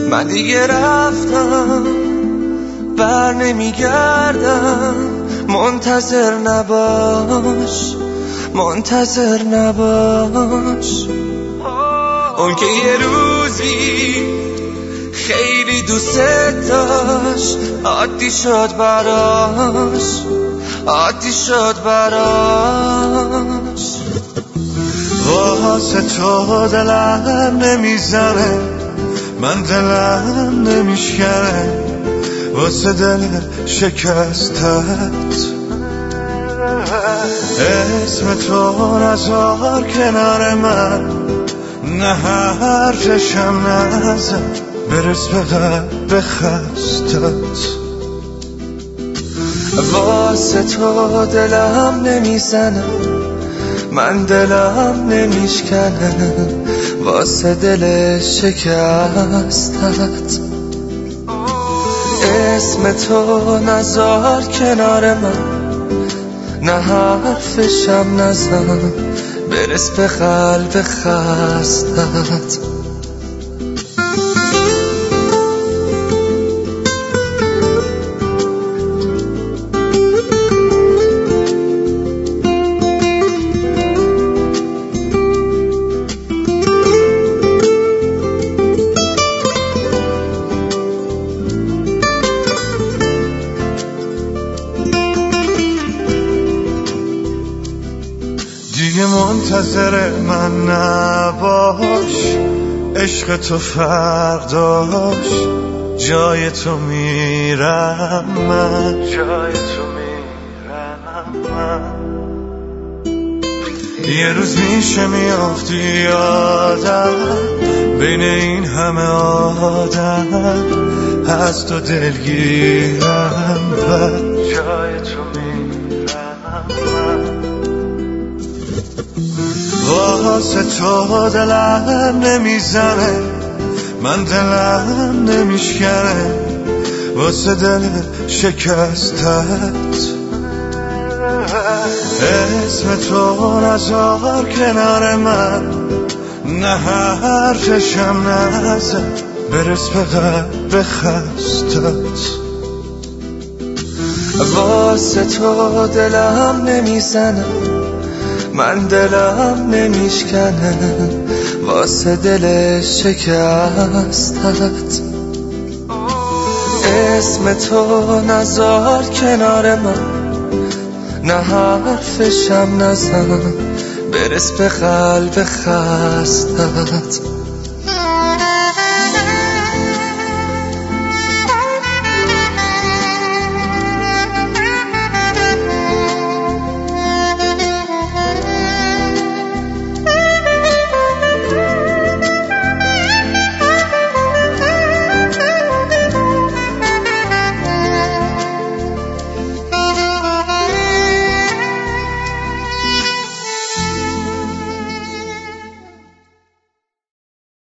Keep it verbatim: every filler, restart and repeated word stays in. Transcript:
من دیگه رفتم بر نمیگردم، منتظر نباش منتظر نباش. اون که یه روزی خیلی دوست داشت عادی شد براش عادی شد براش. واسه تو دلم نمیزنه، من دلم نمیشکنه واسه دل شکستت. اسم تو نذار کنار من، نه حرفشم نزن برس به قلب خستت. واسه تو دلم نمیزنه، من دلم نمیشکنه واسه دل شکستت. اسم تو نذار کنار من، نه حرفشم نزن برس به قلب خستت. دیگه منتظر من نباش، عشق تو فرداش جای تو میرم من، جای تو میرم من. یه روز میشه میافتی یادم بین این همه آدم، از تو دلگیرم من، جای تو میرم من. واسه تو دلم نمیزنه، من دلم نمیشکنه واسه دل شکستت. اسم تو نذار کنار من، نه حرفشم نزن برس به قلب خستت. واسه تو دلم نمیزنه، من دلم نمیشکنه واسه دل شکستت. اسم تو نذار کنار من، نه حرفشم نزن برس به قلب خستت.